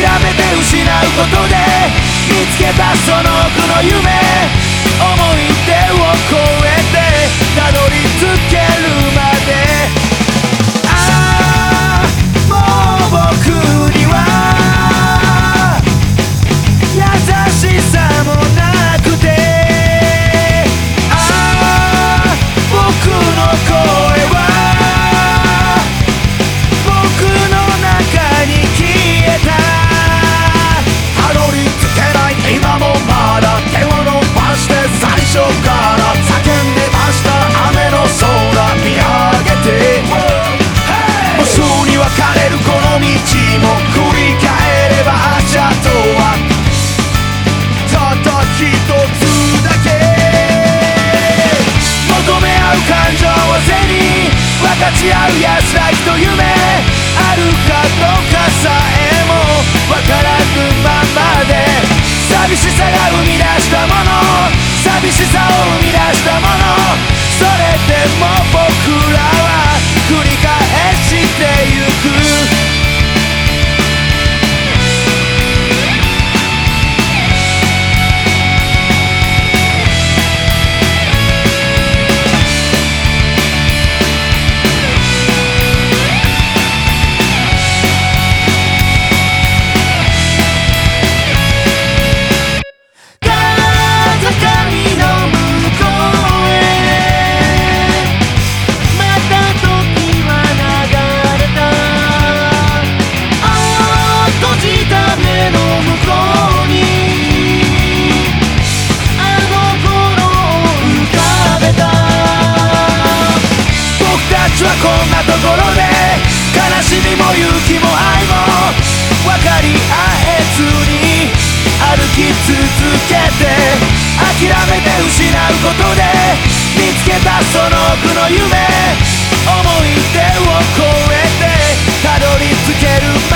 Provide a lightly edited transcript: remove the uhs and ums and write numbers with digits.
めて失うことで見つけたその奥の夢、思い出を超えてたどり着けるまで。ああもう僕には優しさもなくて、ああ僕の声は僕の中に消えた。たどり着けない今もまだ手を伸ばして最初から叫んでました。雨の空見上げて無数に分かれるこの道も振り返れば明日とはたった一つだけ。求め合う感情を背に分かち合う安らぎと夢、あるかどうかさえも分からぬままで、寂しさが生み出したもの、寂しさを生み出したもの、それでも僕らは繰り返してゆく。こんなところで悲しみも勇気も愛も分かり合えずに歩き続けて、諦めて失うことで見つけたその奥の夢、思い出を超えてたどり着ける